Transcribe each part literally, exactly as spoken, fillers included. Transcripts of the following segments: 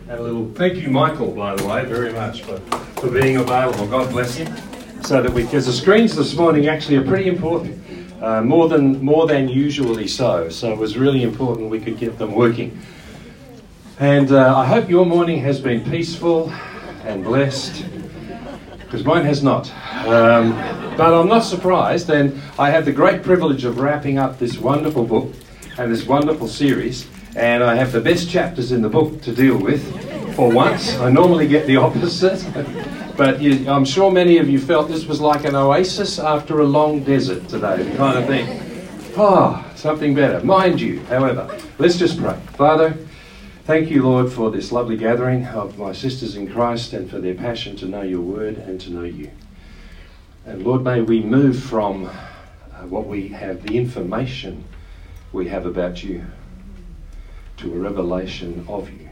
And a little thank you, Michael, by the way, very much for, for being available. God bless you. So that we, because the screens this morning actually are pretty important, uh, more than more than usually so. So it was really important we could get them working. And uh, I hope your morning has been peaceful and blessed, because mine has not. Um, but I'm not surprised, and I had the great privilege of wrapping up this wonderful book and this wonderful series. And I have the best chapters in the book to deal with for once. I normally get the opposite. But you, I'm sure many of you felt this was like an oasis after a long desert today. The kind of thing, oh, something better. Mind you, however, let's just pray. Father, thank you, Lord, for this lovely gathering of my sisters in Christ and for their passion to know your word and to know you. And Lord, may we move from uh, what we have, the information we have about you, to a revelation of you,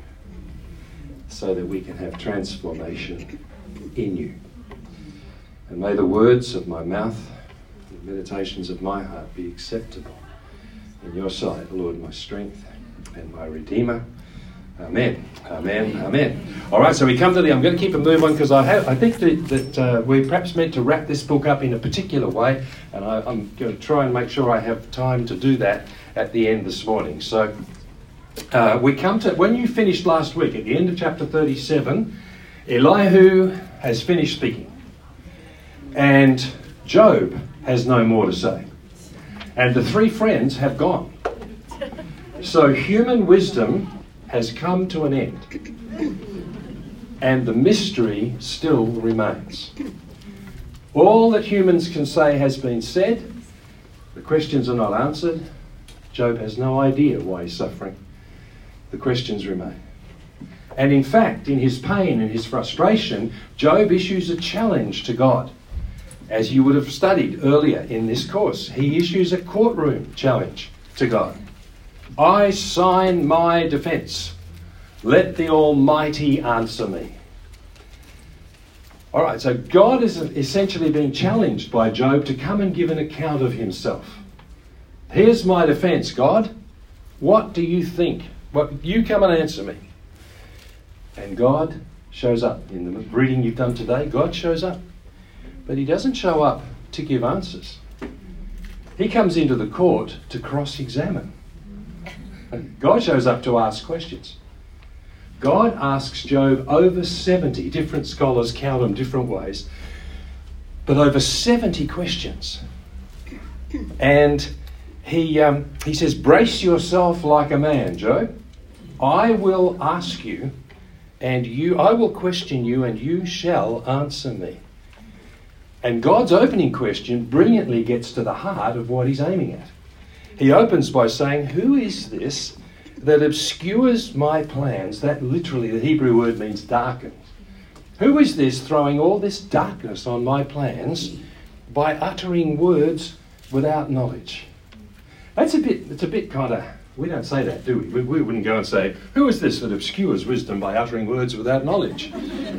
so that we can have transformation in you. And may the words of my mouth, the meditations of my heart be acceptable in your sight, Lord, my strength and my Redeemer. Amen. Amen. Amen. All right, so we come to the, I'm going to keep a move on because I have, I think that, that uh, we're perhaps meant to wrap this book up in a particular way, and I, I'm going to try and make sure I have time to do that at the end this morning. So Uh, we come to, when you finished last week, at the end of chapter thirty-seven, Elihu has finished speaking. And Job has no more to say. And the three friends have gone. So human wisdom has come to an end. And the mystery still remains. All that humans can say has been said. The questions are not answered. Job has no idea why he's suffering. The questions remain. And in fact, in his pain and his frustration, Job issues a challenge to God. As you would have studied earlier in this course, he issues a courtroom challenge to God. I sign my defense. Let the Almighty answer me. All right, so God is essentially being challenged by Job to come and give an account of himself. Here's my defense, God. What do you think? What, you come and answer me. And God shows up. In the reading you've done today, God shows up. But he doesn't show up to give answers. He comes into the court to cross-examine. God shows up to ask questions. God asks Job over seventy, different scholars count them different ways, but over seventy questions. And He um, he says, brace yourself like a man, Job. I will ask you, and you, I will question you, and you shall answer me. And God's opening question brilliantly gets to the heart of what he's aiming at. He opens by saying, who is this that obscures my plans? That literally, the Hebrew word means darkens. Who is this throwing all this darkness on my plans by uttering words without knowledge? That's a bit, it's a bit kind of, we don't say that, do we? we? We wouldn't go and say, who is this that obscures wisdom by uttering words without knowledge?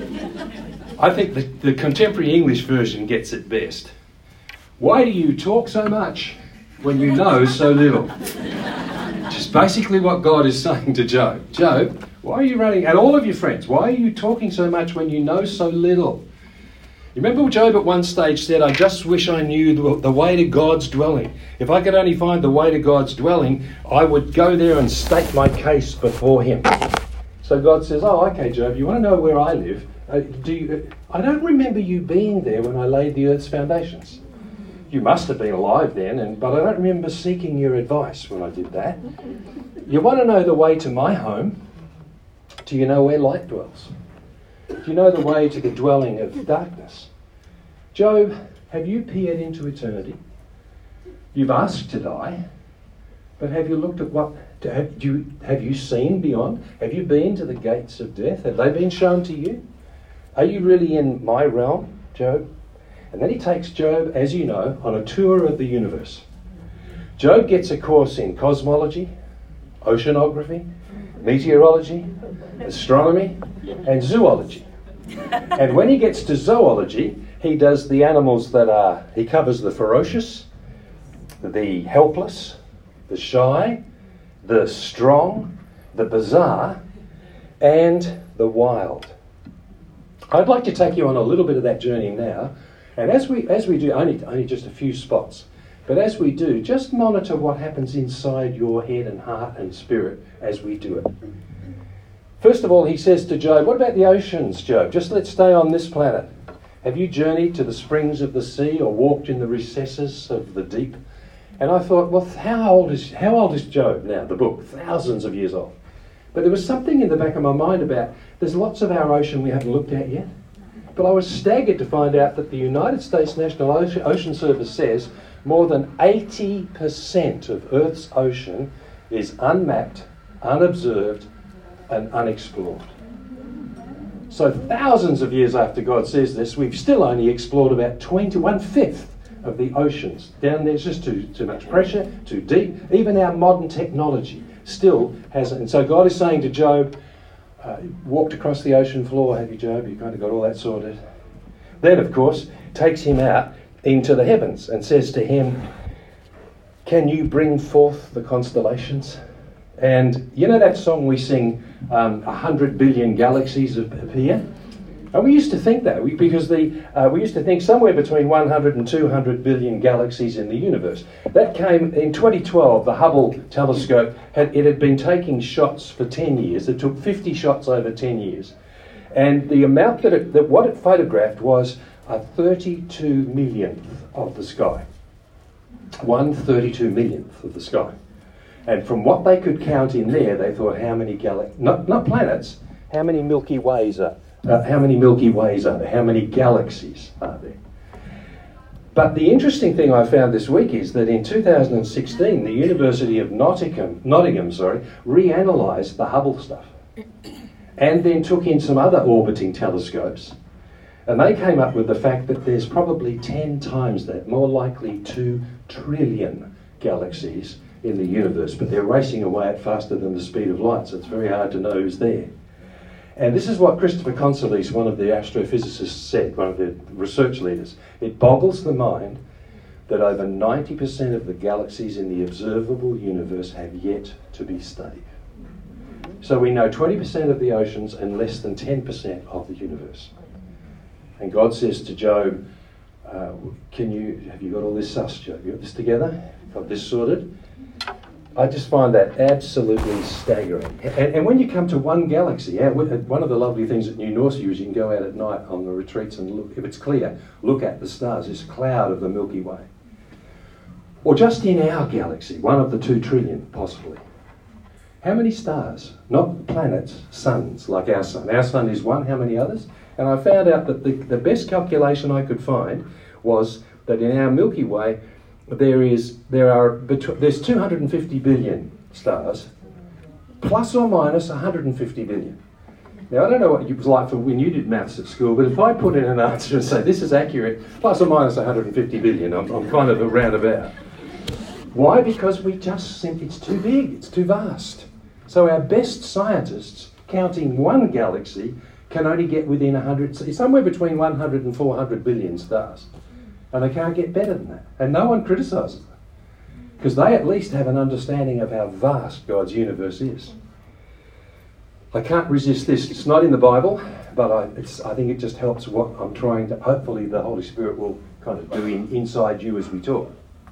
I think the, the contemporary English version gets it best. Why do you talk so much when you know so little? Which is basically what God is saying to Job. Job, why are you running, and all of your friends, why are you talking so much when you know so little? You remember Job at one stage said, I just wish I knew the, the way to God's dwelling. If I could only find the way to God's dwelling, I would go there and state my case before him. So God says, oh, okay, Job, you want to know where I live? Uh, do you, I don't remember you being there when I laid the earth's foundations. You must have been alive then, and but I don't remember seeking your advice when I did that. You want to know the way to my home? Do you know where light dwells? Do you know the way to the dwelling of darkness? Job, have you peered into eternity? You've asked to die, but have you looked at what, have you, have you seen beyond? Have you been to the gates of death? Have they been shown to you? Are you really in my realm, Job? And then he takes Job, as you know, on a tour of the universe. Job gets a course in cosmology, oceanography, meteorology, astronomy, and zoology. And when he gets to zoology, he does the animals that are, he covers the ferocious, the helpless, the shy, the strong, the bizarre, and the wild. I'd like to take you on a little bit of that journey now, and as we as we do, only only just a few spots, but as we do, just monitor what happens inside your head and heart and spirit as we do it. First of all, he says to Job, what about the oceans, Job? Just let's stay on this planet. Have you journeyed to the springs of the sea or walked in the recesses of the deep? And I thought, well, how old is how old is Job now, the book? Thousands of years old. But there was something in the back of my mind about, there's lots of our ocean we haven't looked at yet. But I was staggered to find out that the United States National Ocean, Ocean Service says more than eighty percent of Earth's ocean is unmapped, unobserved, and unexplored. So thousands of years after God says this, we've still only explored about twenty, one-fifth of the oceans. Down there, it's just too, too much pressure, too deep. Even our modern technology still hasn't. And so God is saying to Job, uh, walked across the ocean floor, have you, Job? You kind of got all that sorted. Then, of course, takes him out into the heavens and says to him, can you bring forth the constellations? And you know that song we sing, um, a hundred billion galaxies appear? And we used to think that, we, because the uh, we used to think somewhere between one hundred and two hundred billion galaxies in the universe. That came in twenty twelve, the Hubble telescope, had, it had been taking shots for ten years. It took fifty shots over ten years. And the amount that, it, that what it photographed was a thirty-two millionth of the sky. One thirty-two millionth of the sky. And from what they could count in there, they thought how many galaxies, not, not planets, how many Milky Ways are uh, how many Milky Ways are there? How many galaxies are there? But the interesting thing I found this week is that in two thousand sixteen, the University of Nottingham, Nottingham sorry, reanalysed the Hubble stuff and then took in some other orbiting telescopes, and they came up with the fact that there's probably ten times that, more likely two trillion galaxies in the universe, but they're racing away at faster than the speed of light, so it's very hard to know who's there. And this is what Christopher Consolis, one of the astrophysicists, said, one of the research leaders. It boggles the mind that over ninety percent of the galaxies in the observable universe have yet to be studied. So we know twenty percent of the oceans and less than ten percent of the universe. And God says to Job, uh, can you, have you got all this sus, Job? You got this together? Got this sorted? I just find that absolutely staggering. And, and when you come to one galaxy, yeah, one of the lovely things at New Norcia is you can go out at night on the retreats and look, if it's clear, look at the stars, this cloud of the Milky Way. Or just in our galaxy, one of the two trillion, possibly. How many stars? Not planets, suns, like our sun. Our sun is one, how many others? And I found out that the, the best calculation I could find was that in our Milky Way, there is there are there's two hundred fifty billion stars, plus or minus one hundred fifty billion. Now I don't know what it was like for when you did maths at school, but if I put in an answer and say this is accurate, plus or minus one hundred fifty billion, I'm, I'm kind of a roundabout. Why? Because we just think it's too big, it's too vast. So our best scientists, counting one galaxy, can only get within one hundred, somewhere between one hundred and four hundred billion stars. And they can't get better than that. And no one criticises them. Because they at least have an understanding of how vast God's universe is. I can't resist this. It's not in the Bible, but I, it's, I think it just helps what I'm trying to, hopefully the Holy Spirit will kind of do in, inside you as we talk.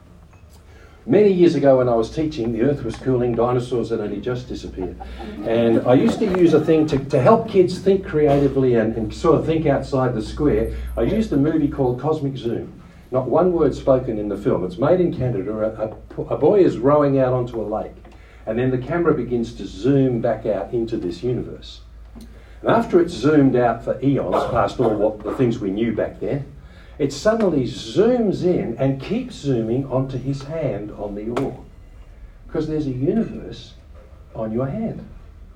Many years ago when I was teaching, the earth was cooling, dinosaurs had only just disappeared. And I used to use a thing to, to help kids think creatively and, and sort of think outside the square. I used a movie called Cosmic Zoom. Not one word spoken in the film. It's made in Canada. A, a, a boy is rowing out onto a lake, and then the camera begins to zoom back out into this universe. And after it's zoomed out for eons, past all what, the things we knew back then, it suddenly zooms in and keeps zooming onto his hand on the oar. Because there's a universe on your hand.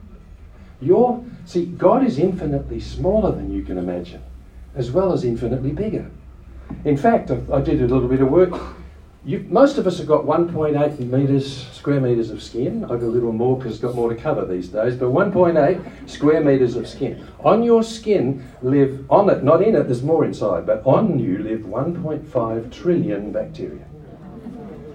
Your, see, God is infinitely smaller than you can imagine, as well as infinitely bigger. In fact, I, I did a little bit of work. You, most of us have got one point eight metres, square metres of skin. I've got a little more because it's got more to cover these days, but one point eight square metres of skin. On your skin live, on it, not in it, there's more inside, but on you live one point five trillion bacteria.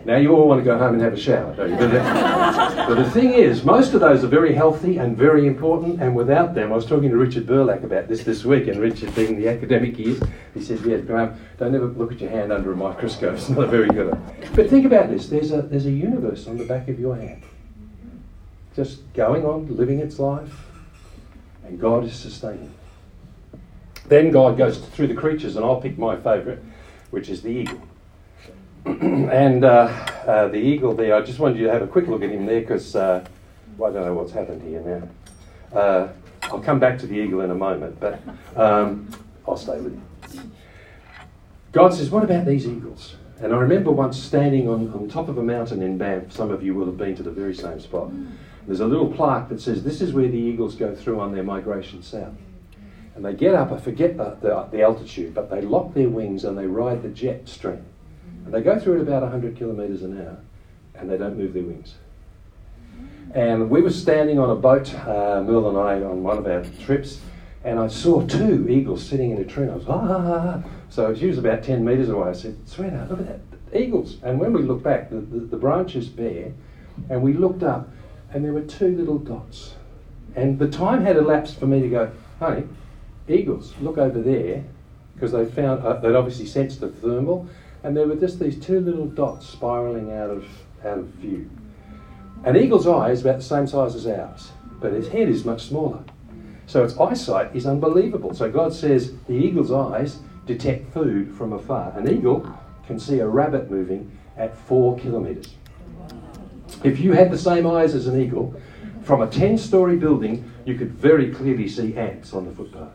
Now you all want to go home and have a shower, don't you? But the, but the thing is, most of those are very healthy and very important, and without them, I was talking to Richard Burlack about this this week, and Richard, being the academic he is, he said, yeah, Graham, don't ever look at your hand under a microscope, it's not very good. But think about this, there's a, there's a universe on the back of your hand, just going on, living its life, and God is sustaining it. Then God goes through the creatures, and I'll pick my favourite, which is the eagle. and uh, uh, the eagle there, I just wanted you to have a quick look at him there because uh, well, I don't know what's happened here now. Uh, I'll come back to the eagle in a moment, but um, I'll stay with you. God says, what about these eagles? And I remember once standing on, on top of a mountain in Banff. Some of you will have been to the very same spot. There's a little plaque that says, this is where the eagles go through on their migration south. And they get up, I forget the, the, the altitude, but they lock their wings and they ride the jet stream. And they go through at about one hundred kilometres an hour, and they don't move their wings. And we were standing on a boat, uh, Merle and I, on one of our trips, and I saw two eagles sitting in a tree, and I was, ah, ah, ah. So she was about ten metres away. I said, sweetheart, look at that, eagles. And when we looked back, the, the, the branch is bare, and we looked up, and there were two little dots. And the time had elapsed for me to go, honey, eagles, look over there, because they found, uh, they'd obviously sensed the thermal, and there were just these two little dots spiralling out of out of view. An eagle's eye is about the same size as ours, but its head is much smaller. So its eyesight is unbelievable. So God says the eagle's eyes detect food from afar. An eagle can see a rabbit moving at four kilometres. If you had the same eyes as an eagle, from a ten-storey building, you could very clearly see ants on the footpath.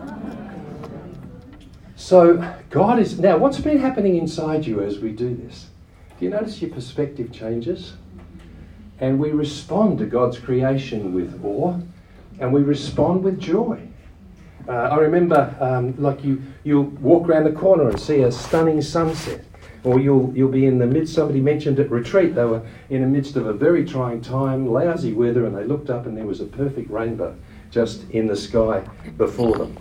So God is, now what's been happening inside you as we do this? Do you notice your perspective changes? And we respond to God's creation with awe, and we respond with joy. Uh, I remember um, like you, you'll walk around the corner and see a stunning sunset, or you'll, you'll be in the midst, somebody mentioned at retreat, they were in the midst of a very trying time, lousy weather, and they looked up and there was a perfect rainbow just in the sky before them.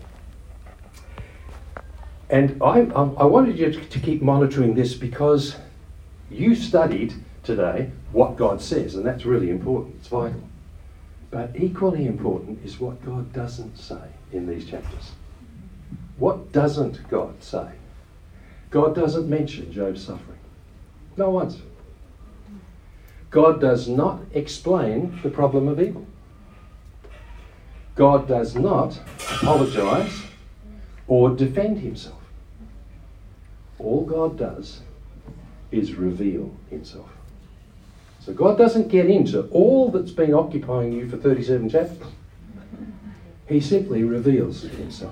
And I, I wanted you to keep monitoring this because you studied today what God says, and that's really important, it's vital. But equally important is what God doesn't say in these chapters. What doesn't God say? God doesn't mention Job's suffering. Not once. God does not explain the problem of evil. God does not apologise or defend himself. All God does is reveal himself. So God doesn't get into all that's been occupying you for thirty-seven chapters. He simply reveals himself.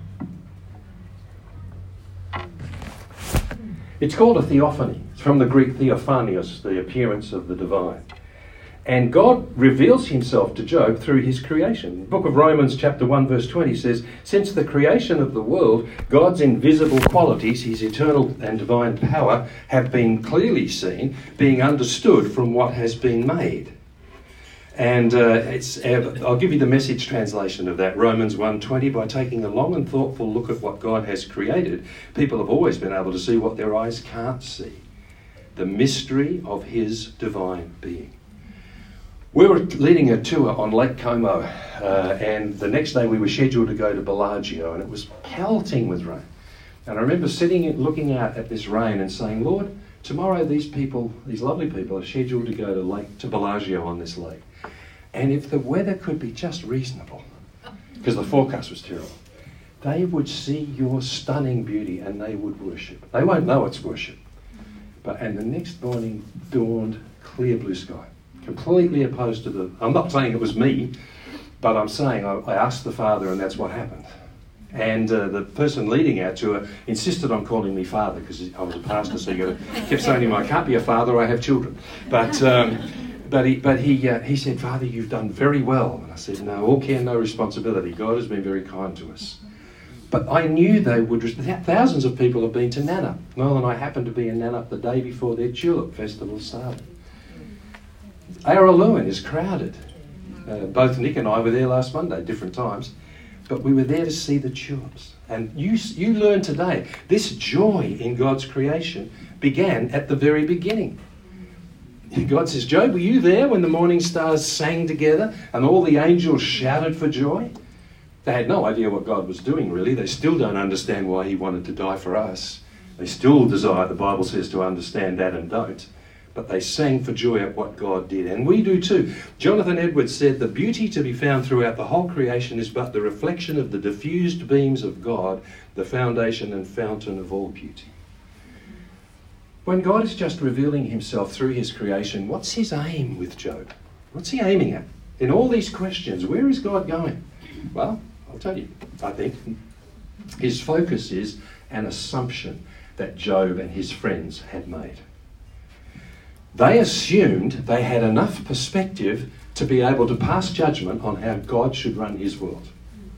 It's called a theophany. It's from the Greek theophanios, the appearance of the divine. And God reveals himself to Job through his creation. The book of Romans chapter one verse twenty says, since the creation of the world, God's invisible qualities, his eternal and divine power, have been clearly seen, being understood from what has been made. And uh, it's, uh, I'll give you the Message translation of that, Romans one twenty. By taking a long and thoughtful look at what God has created, people have always been able to see what their eyes can't see. The mystery of his divine being. We were leading a tour on Lake Como, uh, and the next day we were scheduled to go to Bellagio, and it was pelting with rain. And I remember sitting and looking out at this rain and saying, Lord, tomorrow these people, these lovely people, are scheduled to go to Lake to Bellagio on this lake. And if the weather could be just reasonable, because the forecast was terrible, they would see your stunning beauty and they would worship. They won't know it's worship. But and the next morning dawned clear blue sky. Completely opposed to the... I'm not saying it was me, but I'm saying I, I asked the Father and that's what happened. And uh, the person leading our tour insisted on calling me Father because I was a pastor, so you kept saying to him, I can't be a father, I have children. But um, but he but he uh, he said, Father, you've done very well. And I said, no, all care, no responsibility. God has been very kind to us. But I knew they would... Thousands of people have been to Nannup. Noel and I happened to be in Nannup the day before their tulip festival started. Araluen is crowded. Uh, both Nick and I were there last Monday, different times, but we were there to see the tulips. And you you learn today, this joy in God's creation began at the very beginning. God says, Job, were you there when the morning stars sang together and all the angels shouted for joy? They had no idea what God was doing, really. They still don't understand why he wanted to die for us. They still desire, the Bible says, to understand that and don't. But they sang for joy at what God did. And we do too. Jonathan Edwards said, the beauty to be found throughout the whole creation is but the reflection of the diffused beams of God, the foundation and fountain of all beauty. When God is just revealing himself through his creation, what's his aim with Job? What's he aiming at? In all these questions, where is God going? Well, I'll tell you, I think his focus is an assumption that Job and his friends had made. They assumed they had enough perspective to be able to pass judgment on how God should run his world.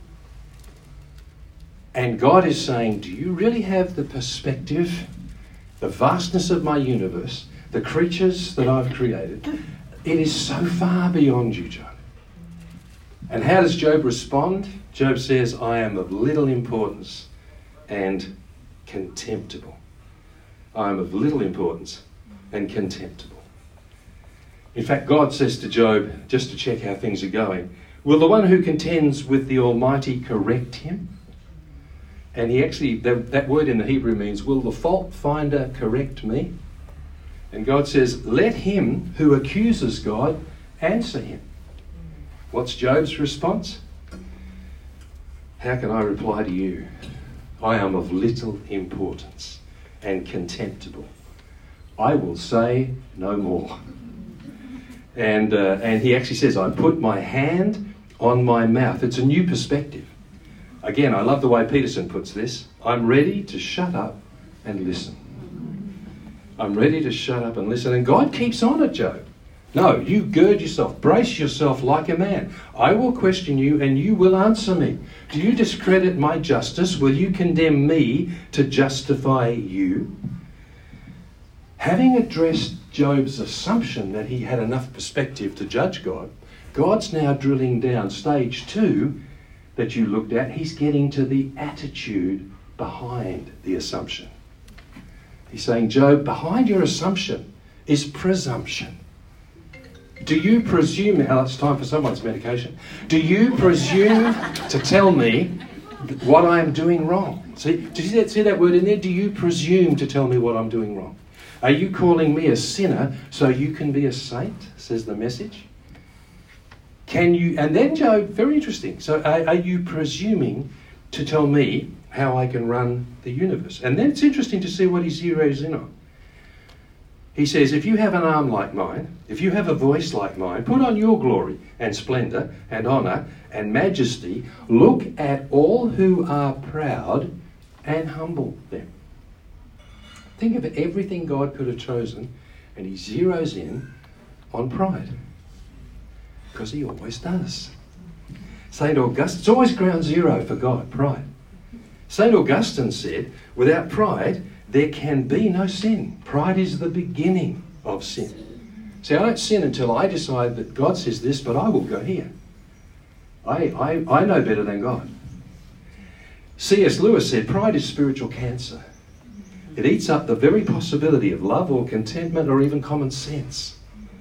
And God is saying, do you really have the perspective, the vastness of my universe, the creatures that I've created? It is so far beyond you, Job. And how does Job respond? Job says, I am of little importance and contemptible. I am of little importance and contemptible. In fact, God says to Job, just to check how things are going, will the one who contends with the Almighty correct him? And he actually, that, that word in the Hebrew means, will the fault finder correct me? And God says, let him who accuses God answer him. What's Job's response? How can I reply to you? I am of little importance and contemptible. I will say no more. And, uh, and he actually says, I put my hand on my mouth. It's a new perspective. Again, I love the way Peterson puts this. I'm ready to shut up and listen. I'm ready to shut up and listen. And God keeps on at Job. No, you gird yourself, brace yourself like a man. I will question you and you will answer me. Do you discredit my justice? Will you condemn me to justify you? Having addressed Job's assumption that he had enough perspective to judge God, God's now drilling down stage two that you looked at. He's getting to the attitude behind the assumption. He's saying, Job, behind your assumption is presumption. Do you presume, now it's time for someone's medication, do you presume to tell me what I'm doing wrong? See, did you see that, see that word in there? Do you presume to tell me what I'm doing wrong? Are you calling me a sinner so you can be a saint, says the message? Can you, and then Job, very interesting, so are, are you presuming to tell me how I can run the universe? And then it's interesting to see what he zeroes in on. He says, if you have an arm like mine, if you have a voice like mine, put on your glory and splendour and honour and majesty. Look at all who are proud and humble them. Think of everything God could have chosen, and he zeroes in on pride. Because he always does. Saint Augustine, it's always ground zero for God, pride. Saint Augustine said, without pride, there can be no sin. Pride is the beginning of sin. See, I don't sin until I decide that God says this, but I will go here. I, I, I know better than God. C S Lewis said, pride is spiritual cancer. It eats up the very possibility of love or contentment or even common sense.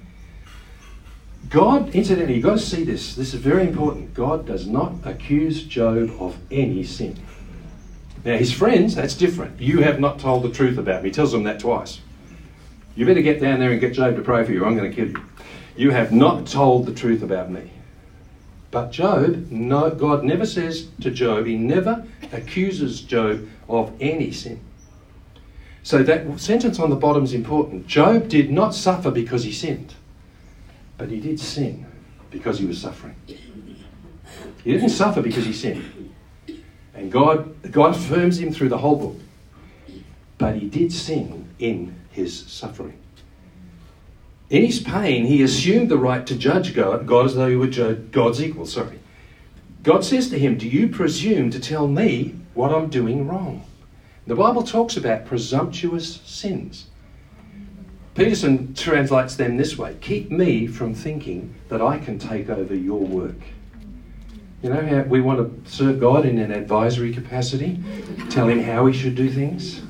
God, incidentally, you've got to see this. This is very important. God does not accuse Job of any sin. Now, his friends, that's different. You have not told the truth about me. He tells them that twice. You better get down there and get Job to pray for you, or I'm going to kill you. You have not told the truth about me. But Job, no, God never says to Job, he never accuses Job of any sin. So that sentence on the bottom is important. Job did not suffer because he sinned, but he did sin because he was suffering. He didn't suffer because he sinned. And God, God affirms him through the whole book. But he did sin in his suffering. In his pain, he assumed the right to judge God, God as though he were God's equal. Sorry. God says to him, do you presume to tell me what I'm doing wrong? The Bible talks about presumptuous sins. Peterson translates them this way. Keep me from thinking that I can take over your work. You know how we want to serve God in an advisory capacity? Tell him how he should do things?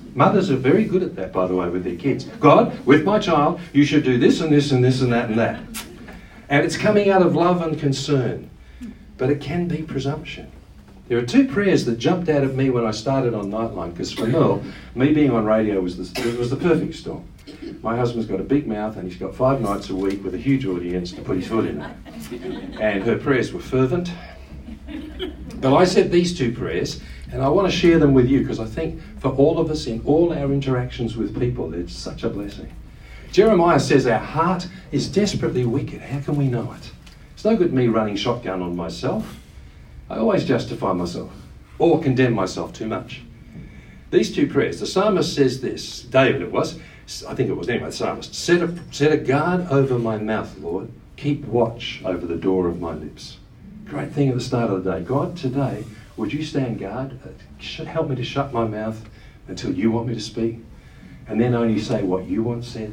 Mothers are very good at that, by the way, with their kids. God, with my child, you should do this and this and this and that and that. And it's coming out of love and concern. But it can be presumption. There are two prayers that jumped out at me when I started on Nightline, because for Merle, me being on radio was the, was the perfect storm. My husband's got a big mouth and he's got five nights a week with a huge audience to put his foot in it. And her prayers were fervent. But I said these two prayers, and I want to share them with you, because I think for all of us in all our interactions with people, it's such a blessing. Jeremiah says our heart is desperately wicked. How can we know it? It's no good me running shotgun on myself. I always justify myself or condemn myself too much. These two prayers, the psalmist says this, David it was, I think it was anyway, the psalmist, set a, set a guard over my mouth, Lord, keep watch over the door of my lips. Great thing at the start of the day. God, today, would you stand guard? Uh, help me to shut my mouth until you want me to speak, and then only say what you want said.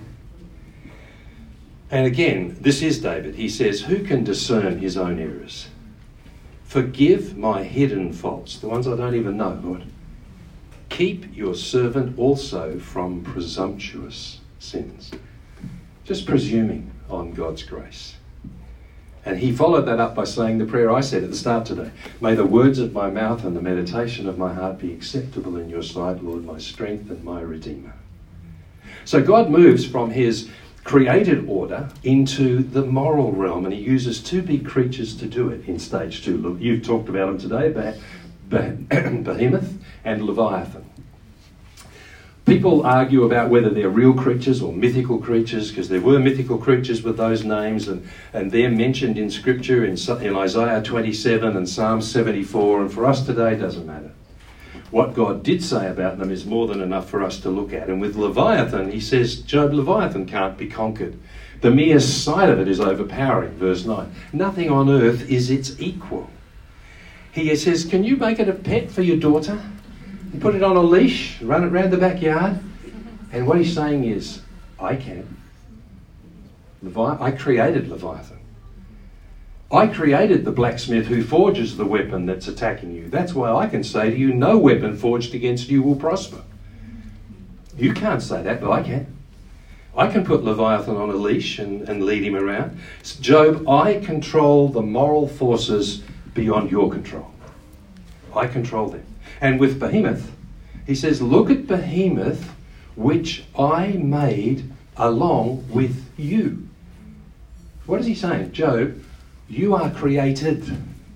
And again, this is David. He says, who can discern his own errors? Forgive my hidden faults, the ones I don't even know, Lord. Keep your servant also from presumptuous sins. Just presuming on God's grace. And he followed that up by saying the prayer I said at the start today. May the words of my mouth and the meditation of my heart be acceptable in your sight, Lord, my strength and my Redeemer. So God moves from his created order into the moral realm, and he uses two big creatures to do it in stage two. Look, you've talked about them today, Behemoth and Leviathan. People argue about whether they're real creatures or mythical creatures, because there were mythical creatures with those names, and, and they're mentioned in Scripture in, in Isaiah twenty-seven and Psalm seventy-four, and for us today it doesn't matter. What God did say about them is more than enough for us to look at. And with Leviathan, he says, Job, Leviathan can't be conquered. The mere sight of it is overpowering, verse nine. Nothing on earth is its equal. He says, can you make it a pet for your daughter? And put it on a leash, run it round the backyard? And what he's saying is, I can. Levi- I created Leviathan. I created the blacksmith who forges the weapon that's attacking you. That's why I can say to you, no weapon forged against you will prosper. You can't say that, but I can. I can put Leviathan on a leash and, and lead him around. Job, I control the moral forces beyond your control. I control them. And with Behemoth, he says, look at Behemoth, which I made along with you. What is he saying? Job, you are created.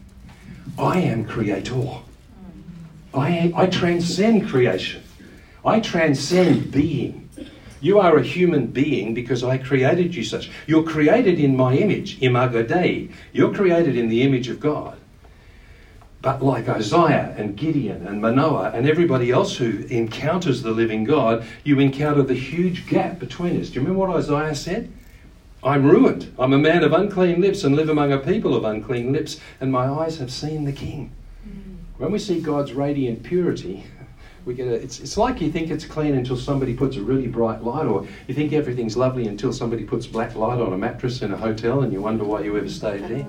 I am creator. I, am, I transcend creation. I transcend being. You are a human being because I created you such. You're created in my image, imago Dei. You're created in the image of God. But like Isaiah and Gideon and Manoah and everybody else who encounters the living God, you encounter the huge gap between us. Do you remember what Isaiah said? I'm ruined. I'm a man of unclean lips and live among a people of unclean lips, and my eyes have seen the King. Mm. When we see God's radiant purity, we get a, it's, it's like you think it's clean until somebody puts a really bright light, or you think everything's lovely until somebody puts black light on a mattress in a hotel and you wonder why you ever stayed there.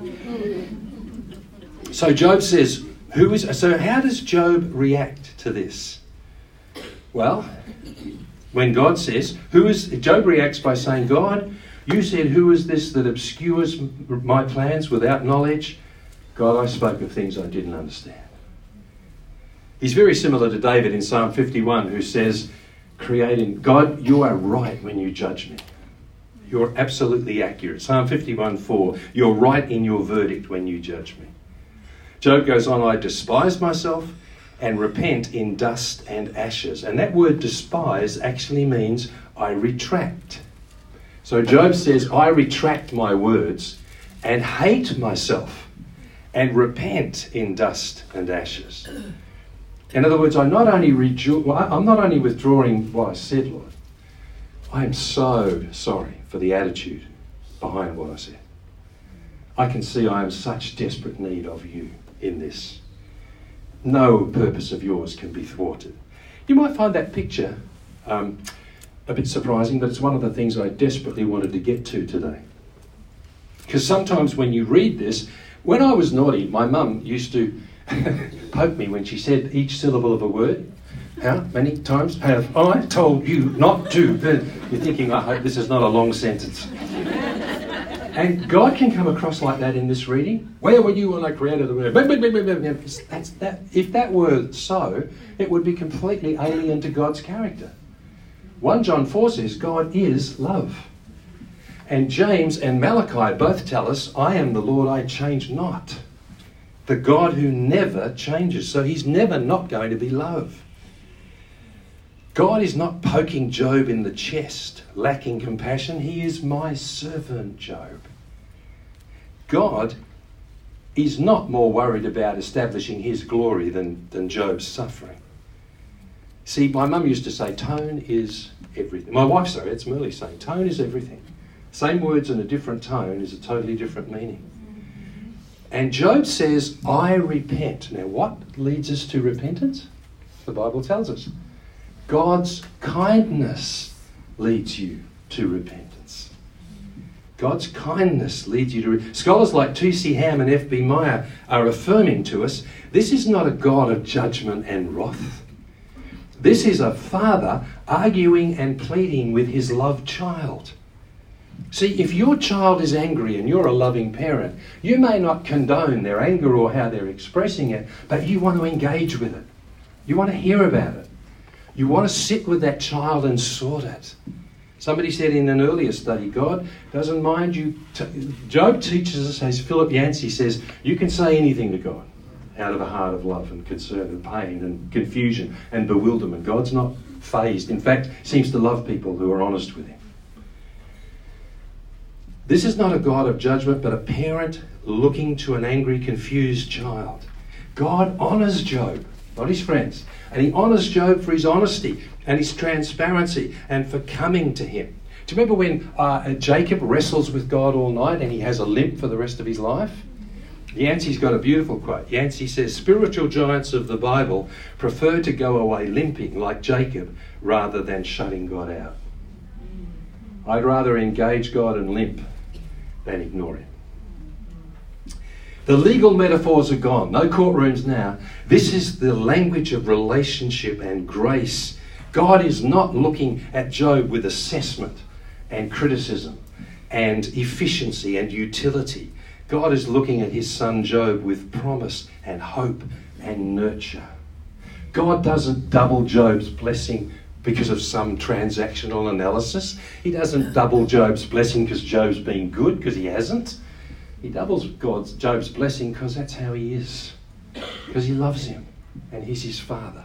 So Job says, who is, so how does Job react to this? Well, when God says, who is, Job reacts by saying, God, you said, who is this that obscures my plans without knowledge? God, I spoke of things I didn't understand. He's very similar to David in Psalm fifty-one, who says, creating, God, you are right when you judge me. You're absolutely accurate. Psalm fifty-one four, you're right in your verdict when you judge me. Job goes on, I despise myself and repent in dust and ashes. And that word despise actually means I retract. So Job says, I retract my words and hate myself and repent in dust and ashes. In other words, I not only reju- well, I'm not only withdrawing what I said, Lord, I am so sorry for the attitude behind what I said. I can see I am such desperate need of you in this. No purpose of yours can be thwarted. You might find that picture um, a bit surprising, but it's one of the things I desperately wanted to get to today. Because sometimes when you read this, when I was naughty, my mum used to poke me when she said each syllable of a word. How many times have I told you not to? You're thinking, I hope this is not a long sentence. And God can come across like that in this reading. Where were you when I created the world? That's, that, if that were so, it would be completely alien to God's character. First John four says God is love. And James and Malachi both tell us, I am the Lord, I change not. The God who never changes. So he's never not going to be love. God is not poking Job in the chest, lacking compassion. He is my servant, Job. God is not more worried about establishing his glory than, than Job's suffering. See, my mum used to say, tone is everything. My wife, sorry, it's Merle saying, tone is everything. Same words in a different tone is a totally different meaning. And Job says, I repent. Now, what leads us to repentance? The Bible tells us. God's kindness leads you to repentance. God's kindness leads you to... Re- Scholars like T C Ham and F B Meyer are affirming to us, this is not a God of judgment and wrath. This is a father arguing and pleading with his loved child. See, if your child is angry and you're a loving parent, you may not condone their anger or how they're expressing it, but you want to engage with it. You want to hear about it. You want to sit with that child and sort it. Somebody said in an earlier study, God doesn't mind you. T- Job teaches us, as Philip Yancey says, you can say anything to God out of a heart of love and concern and pain and confusion and bewilderment. God's not fazed. In fact, seems to love people who are honest with him. This is not a God of judgment, but a parent looking to an angry, confused child. God honours Job, not his friends. And he honours Job for his honesty and his transparency and for coming to him. Do you remember when uh, Jacob wrestles with God all night and he has a limp for the rest of his life? Yancey's got a beautiful quote. Yancey says, spiritual giants of the Bible prefer to go away limping like Jacob rather than shutting God out. I'd rather engage God and limp than ignore him. The legal metaphors are gone. No courtrooms now. This is the language of relationship and grace. God is not looking at Job with assessment and criticism and efficiency and utility. God is looking at his son Job with promise and hope and nurture. God doesn't double Job's blessing because of some transactional analysis. He doesn't double Job's blessing because Job's been good, because he hasn't. He doubles God's Job's blessing because that's how he is. Because he loves him and he's his father.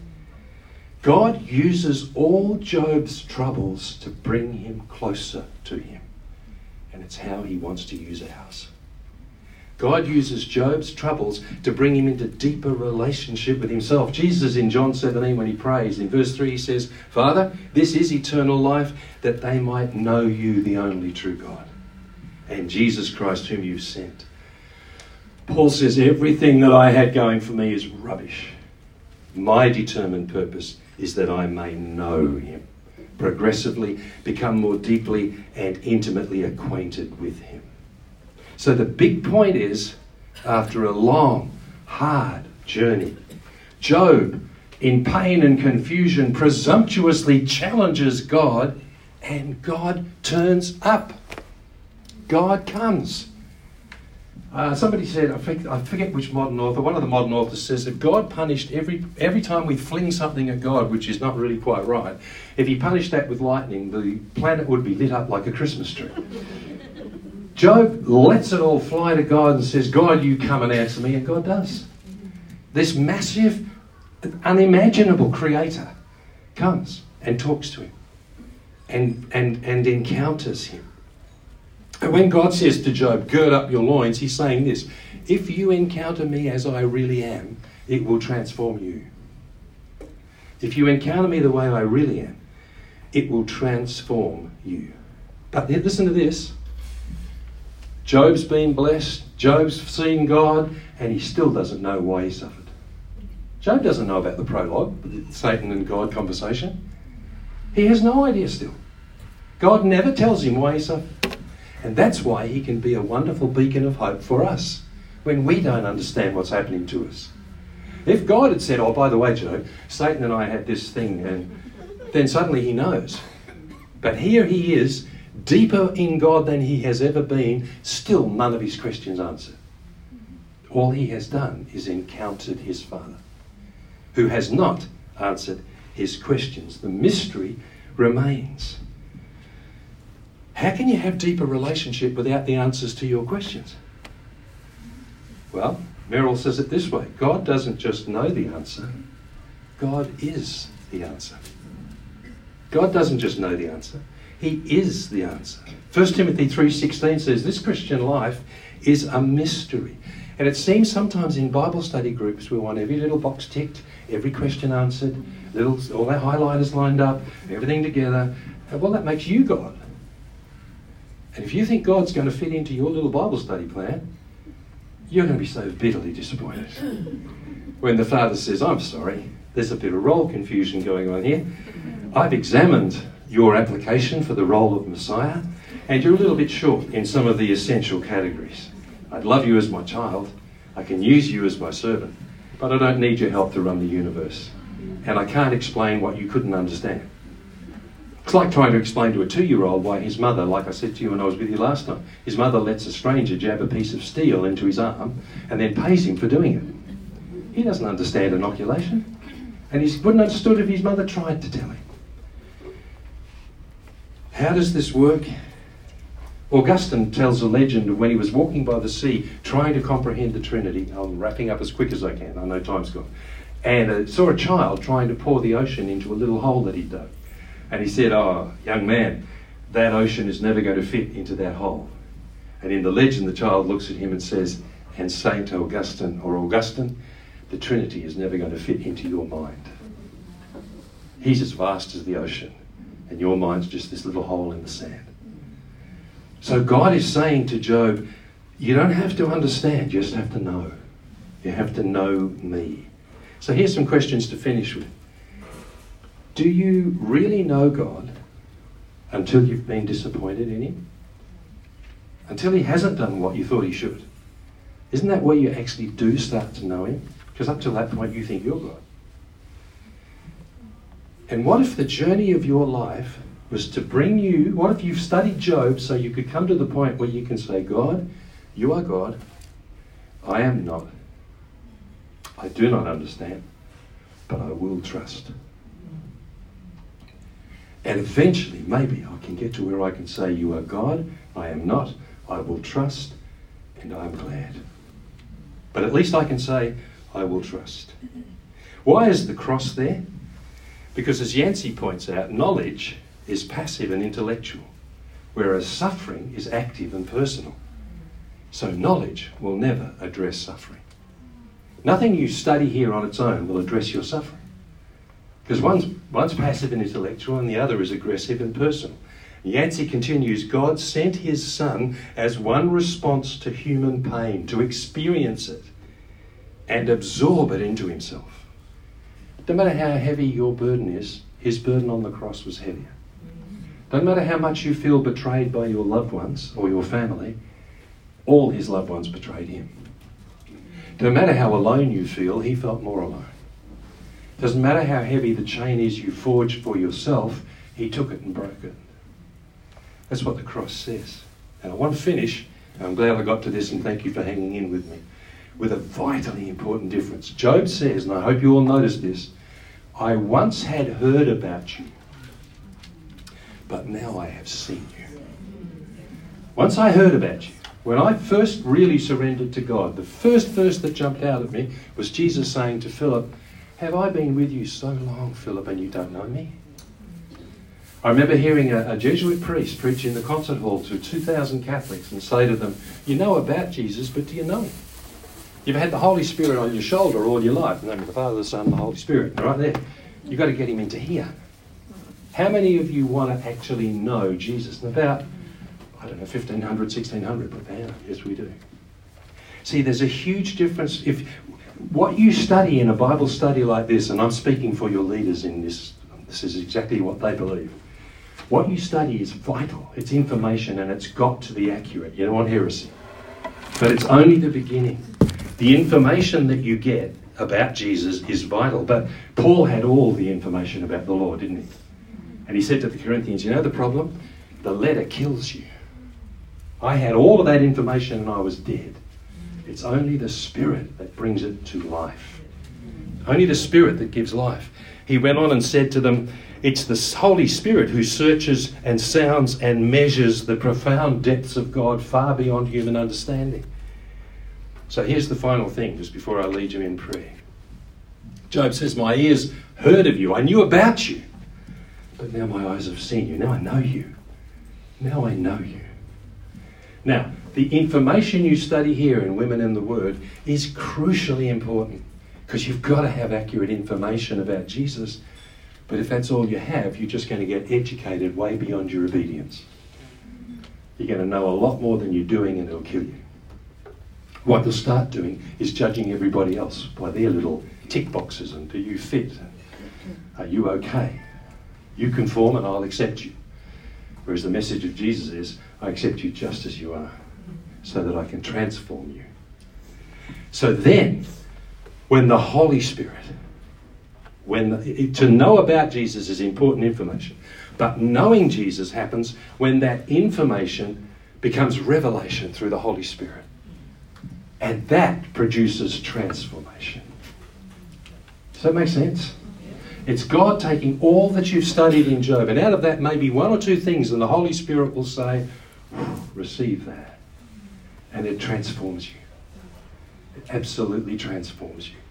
God uses all Job's troubles to bring him closer to him. And it's how he wants to use ours. God uses Job's troubles to bring him into deeper relationship with himself. Jesus in John seventeen, when he prays, in verse three he says, Father, this is eternal life, that they might know you, the only true God, and Jesus Christ whom you've sent. Paul says, everything that I had going for me is rubbish. My determined purpose is that I may know him, progressively become more deeply and intimately acquainted with him. So the big point is, after a long, hard journey, Job, in pain and confusion, presumptuously challenges God, and God turns up. God comes. Uh, somebody said, I forget, I forget which modern author, one of the modern authors says, if God punished every every time we fling something at God, which is not really quite right, if he punished that with lightning, the planet would be lit up like a Christmas tree. Job lets it all fly to God and says, God, you come and answer me, and God does. This massive, unimaginable creator comes and talks to him and, and, and encounters him. And when God says to Job, gird up your loins, he's saying this, if you encounter me as I really am, it will transform you. If you encounter me the way I really am, it will transform you. But listen to this. Job's been blessed, Job's seen God, and he still doesn't know why he suffered. Job doesn't know about the prologue, the Satan and God conversation. He has no idea still. God never tells him why he suffered. And that's why he can be a wonderful beacon of hope for us when we don't understand what's happening to us. If God had said, oh, by the way, Job, Satan and I had this thing, and then suddenly he knows. But here he is, deeper in God than he has ever been, still none of his questions answered. All he has done is encountered his Father, who has not answered his questions. The mystery remains. How can you have deeper relationship without the answers to your questions? Well, Merrill says it this way. God doesn't just know the answer. God is the answer. God doesn't just know the answer. He is the answer. First Timothy three sixteen says this Christian life is a mystery. And it seems sometimes in Bible study groups we want every little box ticked, every question answered, little all our highlighters lined up, everything together. Well, that makes you God. And if you think God's going to fit into your little Bible study plan, you're going to be so bitterly disappointed when the Father says, I'm sorry, there's a bit of role confusion going on here. I've examined your application for the role of Messiah, and you're a little bit short in some of the essential categories. I'd love you as my child. I can use you as my servant, but I don't need your help to run the universe. And I can't explain what you couldn't understand. It's like trying to explain to a two-year-old why his mother, like I said to you when I was with you last time, his mother lets a stranger jab a piece of steel into his arm and then pays him for doing it. He doesn't understand inoculation, and he wouldn't have understood if his mother tried to tell him. How does this work? Augustine tells a legend of when he was walking by the sea trying to comprehend the Trinity. I'm wrapping up as quick as I can, I know time's gone. And uh, saw a child trying to pour the ocean into a little hole that he'd dug. And he said, oh, young man, that ocean is never going to fit into that hole. And in the legend, the child looks at him and says, and Saint Augustine, or Augustine, the Trinity is never going to fit into your mind. He's as vast as the ocean, and your mind's just this little hole in the sand. So God is saying to Job, you don't have to understand, you just have to know. You have to know me. So here's some questions to finish with. Do you really know God until you've been disappointed in him? Until he hasn't done what you thought he should? Isn't that where you actually do start to know him? Because up to that point you think you're God. And what if the journey of your life was to bring you, what if you've studied Job so you could come to the point where you can say, God, you are God, I am not. I do not understand, but I will trust. And eventually, maybe I can get to where I can say, you are God, I am not, I will trust, and I am glad. But at least I can say, I will trust. Why is the cross there? Because as Yancey points out, knowledge is passive and intellectual, whereas suffering is active and personal. So knowledge will never address suffering. Nothing you study here on its own will address your suffering. Because one's, one's passive and intellectual and the other is aggressive and personal. Yancey continues, God sent his Son as one response to human pain, to experience it and absorb it into himself. No matter how heavy your burden is, his burden on the cross was heavier. No matter how much you feel betrayed by your loved ones or your family, all his loved ones betrayed him. No matter how alone you feel, he felt more alone. Doesn't matter how heavy the chain is you forged for yourself, he took it and broke it. That's what the cross says. And I want to finish, and I'm glad I got to this, and thank you for hanging in with me, with a vitally important difference. Job says, and I hope you all noticed this, I once had heard about you, but now I have seen you. Once I heard about you. When I first really surrendered to God, the first verse that jumped out at me was Jesus saying to Philip, have I been with you so long, Philip, and you don't know me? I remember hearing a, a Jesuit priest preach in the concert hall to two thousand Catholics and say to them, you know about Jesus, but do you know him? You've had the Holy Spirit on your shoulder all your life, in the name of the Father, the Son, and the Holy Spirit, right there. You've got to get him into here. How many of you want to actually know Jesus? And about, I don't know, fifteen hundred, sixteen hundred, put their hand up. Yes, we do. See, there's a huge difference. If what you study in a Bible study like this, and I'm speaking for your leaders in this, this is exactly what they believe. What you study is vital. It's information and it's got to be accurate. You don't want heresy. But it's only the beginning. The information that you get about Jesus is vital. But Paul had all the information about the Lord, didn't he? And he said to the Corinthians, you know the problem? The letter kills you. I had all of that information and I was dead. It's only the Spirit that brings it to life. Only the Spirit that gives life. He went on and said to them, it's the Holy Spirit who searches and sounds and measures the profound depths of God far beyond human understanding. So here's the final thing, just before I lead you in prayer. Job says, my ears heard of you. I knew about you. But now my eyes have seen you. Now I know you. Now I know you. Now, the information you study here in Women in the Word is crucially important, because you've got to have accurate information about Jesus. But if that's all you have, you're just going to get educated way beyond your obedience. You're going to know a lot more than you're doing, and it'll kill you. What you'll start doing is judging everybody else by their little tick boxes and do you fit? Are you okay? You conform and I'll accept you. Whereas the message of Jesus is, I accept you just as you are, so that I can transform you. So then, when the Holy Spirit, when the, to know about Jesus is important information, but knowing Jesus happens when that information becomes revelation through the Holy Spirit. And that produces transformation. Does that make sense? It's God taking all that you've studied in Job, and out of that maybe one or two things, and the Holy Spirit will say, receive that. And it transforms you. It absolutely transforms you.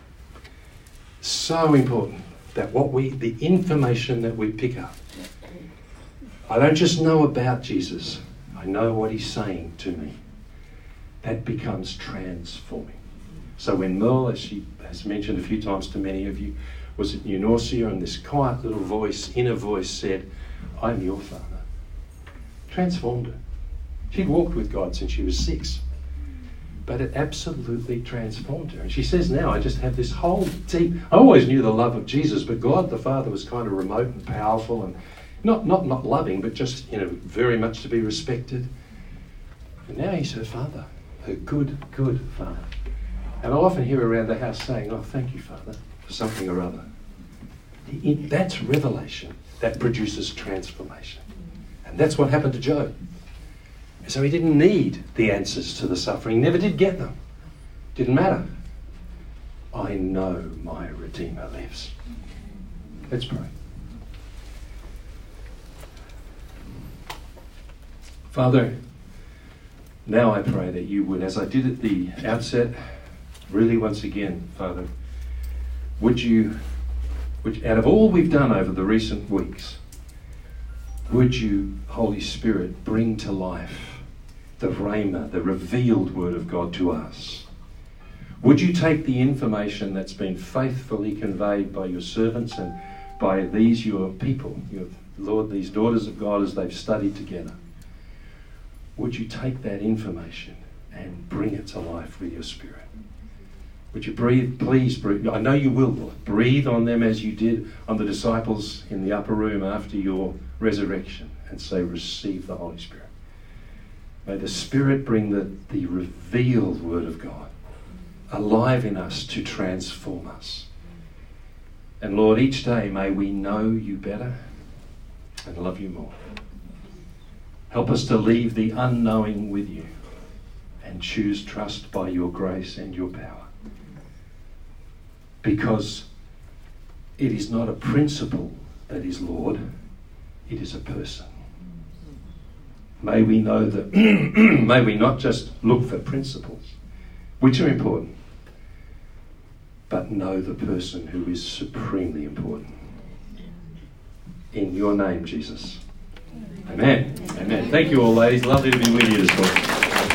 So important that what we, the information that we pick up, I don't just know about Jesus, I know what he's saying to me. That becomes transforming. So when Merle, as she has mentioned a few times to many of you, was at Eunorcia, and this quiet little voice, inner voice said, I'm your father. Transformed her. She'd walked with God since she was six. But it absolutely transformed her. And she says now, I just have this whole deep, I always knew the love of Jesus, but God the Father was kind of remote and powerful and not, not, not loving, but just, you know, very much to be respected. And now he's her father, her good, good father. And I often hear around the house saying, oh, thank you, Father, for something or other. That's revelation. That produces transformation. And that's what happened to Job. So he didn't need the answers to the suffering, never did get them. Didn't matter. I know my Redeemer lives. Let's pray. Father, now I pray that you would, as I did at the outset, really once again, Father, would you, would, out of all we've done over the recent weeks, would you, Holy Spirit, bring to life the rhema, the revealed word of God to us? Would you take the information that's been faithfully conveyed by your servants and by these your people, your Lord, these daughters of God, as they've studied together? Would you take that information and bring it to life with your Spirit? Would you breathe, please breathe, I know you will, Lord, breathe on them as you did on the disciples in the upper room after your resurrection and say, receive the Holy Spirit. May the Spirit bring the, the revealed word of God alive in us to transform us. And Lord, each day may we know you better and love you more. Help us to leave the unknowing with you and choose trust by your grace and your power. Because it is not a principle that is Lord, it is a person. May we know that, may we not just look for principles, which are important, but know the person who is supremely important. In your name, Jesus. Amen. Amen. Thank you all, ladies. Lovely to be with you this morning.